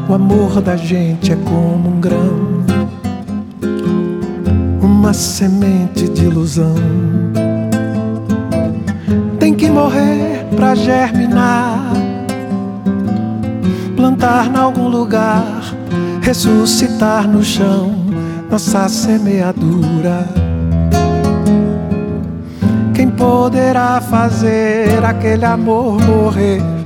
O amor da gente é como um grão, uma semente de ilusão. Tem que morrer pra germinar, plantar em algum lugar, ressuscitar no chão nossa semeadura. Quem poderá fazer aquele amor morrer